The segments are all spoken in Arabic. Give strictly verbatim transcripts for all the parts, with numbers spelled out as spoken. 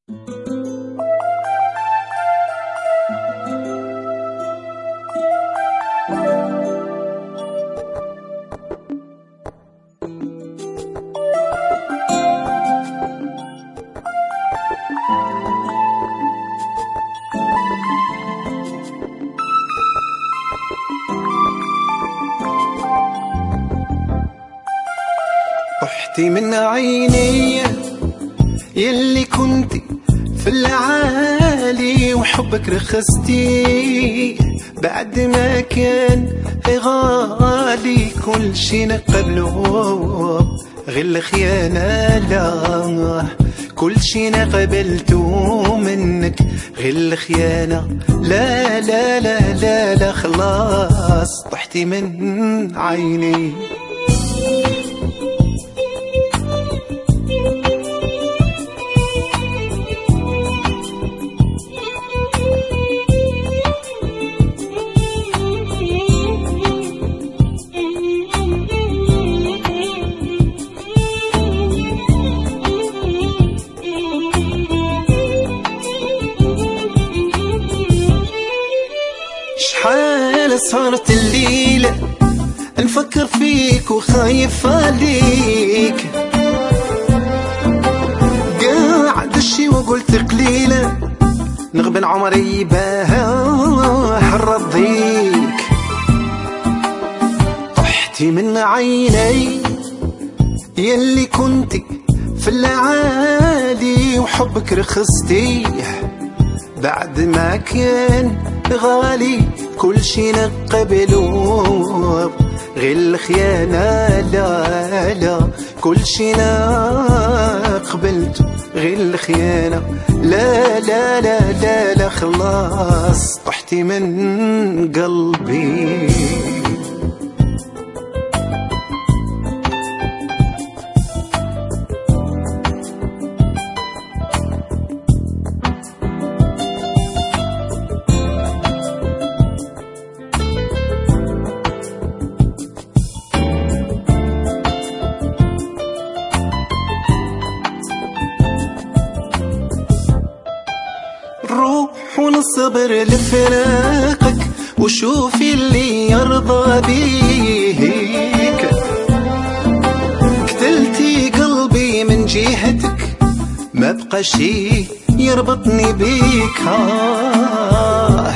طحتي من عيني يلي كنتي في العالي وحبك رخصتي بعد ما كان غالي كل شي نقبله غير الخيانة لا كل شي نقبلته منك غير الخيانة لا لا لا لا لا خلاص طحتي من عيني. شحال صارت الليلة نفكر فيك وخايف عليك قاعد الشي وقلت قليلة نغبن عمري باه حرضيك. طحتي من عيني يلي كنتي في العالي وحبك رخصتي بعد ما كان غالي كل شي نقبله غير الخيانة لا لا كل شي نقبلته غير الخيانة لا لا لا لا لا خلاص طحتي من قلبي. روح ونصبر لفراقك وشوفي اللي يرضى بيك قتلتي قلبي من جهتك ما بقى شي يربطني بيك آه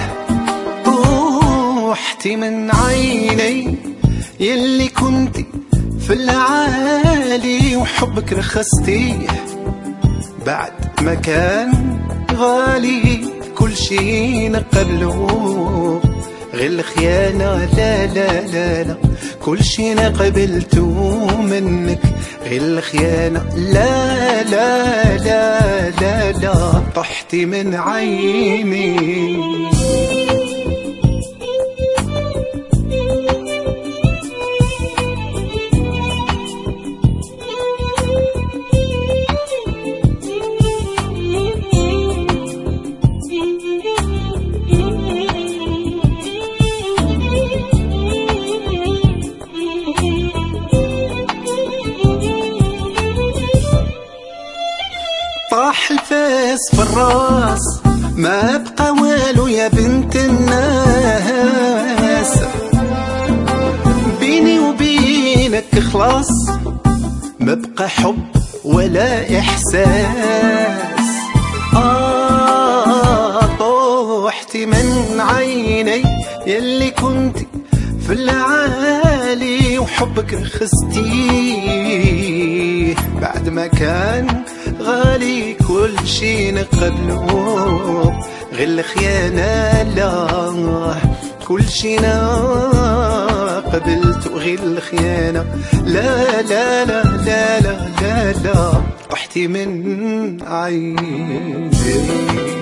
طوحتي من عيني يلي كنتي في العالي وحبك رخصتي بعد ما كان غالي كل شي نقبله غير الخيانة لا لا لا لا كل شي نقبلته منك غير الخيانة لا لا لا لا لا طحتي من عيني. طاح الفاس في الراس ما بقى والو يا بنت الناس بيني وبينك خلاص ما بقى حب ولا إحساس آه طوحتي من عيني يلي كنتي في العالي وحبك رخصتي بعد ما كان غالي كل شي نقبله غير الخيانة لا كل شي نقبلته غير الخيانة لا لا لا لا لا لا لا طحتي من عيني.